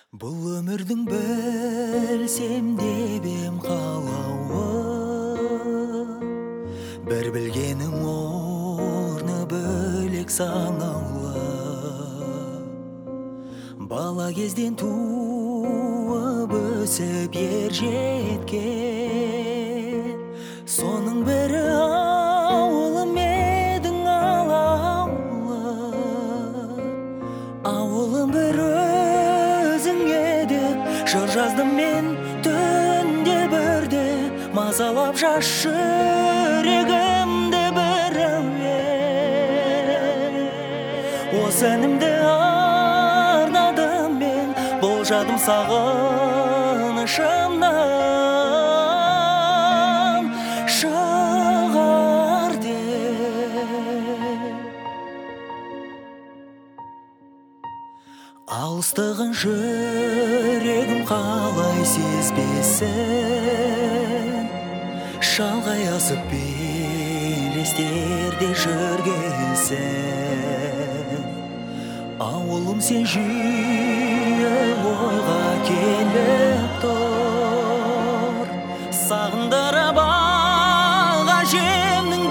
Бұл өмірдің білсем деп ем қалауы, бір білгенім орны бөлек санаулы. Бала кезден туып өсіп ер жеткен, соның бірі ауылым едің алаулы. Ауылым бір өзің едік, жыр жаздым мен түнде бірде, мазалап жас жүрегімді бір әуен. Осы әнімді арнадым мен, болжадым сағынышымнан шығар деп. Алыстығын жүрегім қалай сезбесін, шалғай асып белестерде жүргесін. Ауылым сен жиі ойға келіп тұр, сағындырып алға жемнің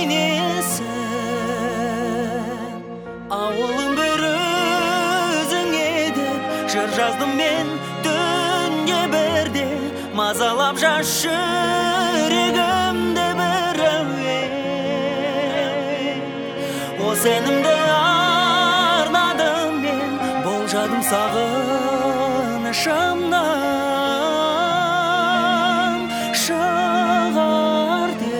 бейнесін. Ауылым бір өзің едік, жыр жаздым мен түнде бірде, мазалап жас жүрегімді бір әуен. Осы әнімді арнадым мен, болжадым сағынышымнан шығар деп.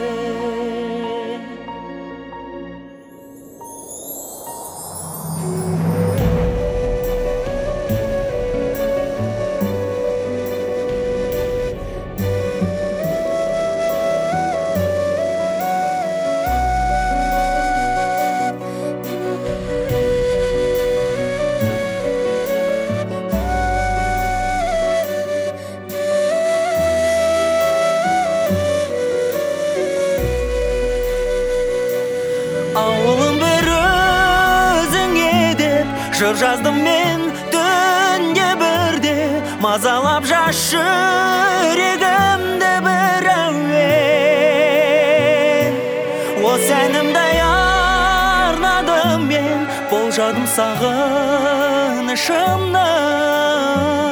Ауылым бір өзің едік, жыр жаздым мен түнде бірде, мазалап жас жүрегімді бір әуен. Осы әнімді арнадым мен, болжадым сағынышымнан